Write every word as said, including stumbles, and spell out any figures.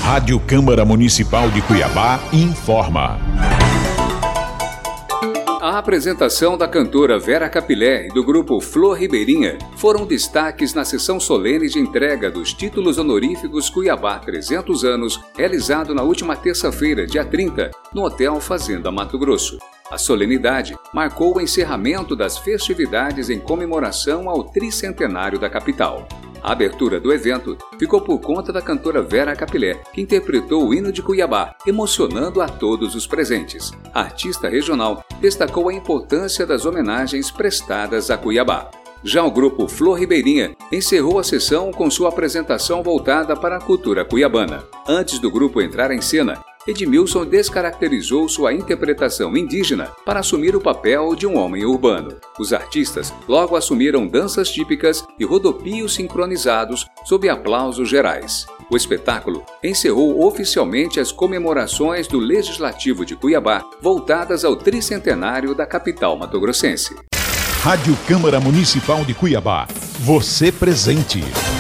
Rádio Câmara Municipal de Cuiabá informa. A apresentação da cantora Vera Capilé e do grupo Flor Ribeirinha foram destaques na sessão solene de entrega dos títulos honoríficos Cuiabá trezentos anos, realizado na última terça-feira, dia trinta, no Hotel Fazenda Mato Grosso. A solenidade marcou o encerramento das festividades em comemoração ao tricentenário da capital. A abertura do evento ficou por conta da cantora Vera Capilé, que interpretou o hino de Cuiabá, emocionando a todos os presentes. A artista regional destacou a importância das homenagens prestadas a Cuiabá. Já o grupo Flor Ribeirinha encerrou a sessão com sua apresentação voltada para a cultura cuiabana. Antes do grupo entrar em cena, Edmilson descaracterizou sua interpretação indígena para assumir o papel de um homem urbano. Os artistas logo assumiram danças típicas e rodopios sincronizados sob aplausos gerais. O espetáculo encerrou oficialmente as comemorações do Legislativo de Cuiabá, voltadas ao tricentenário da capital matogrossense. Rádio Câmara Municipal de Cuiabá. Você presente.